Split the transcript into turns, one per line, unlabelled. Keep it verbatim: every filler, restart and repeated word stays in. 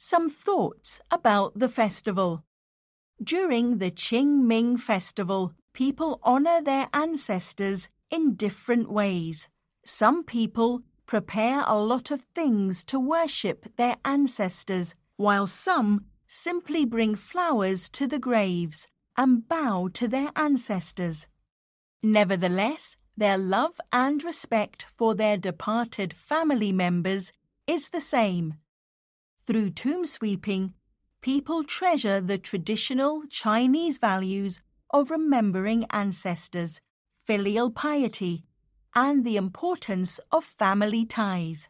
Some thoughts about the festival. During the Qingming festival, people honor their ancestors in different ways. Some people prepare a lot of things to worship their ancestors, while some simply bring flowers to the graves and bow to their ancestors. Nevertheless, their love and respect for their departed family members is the same. Through tomb sweeping, people treasure the traditional Chinese values of remembering ancestors, filial piety, and the importance of family ties.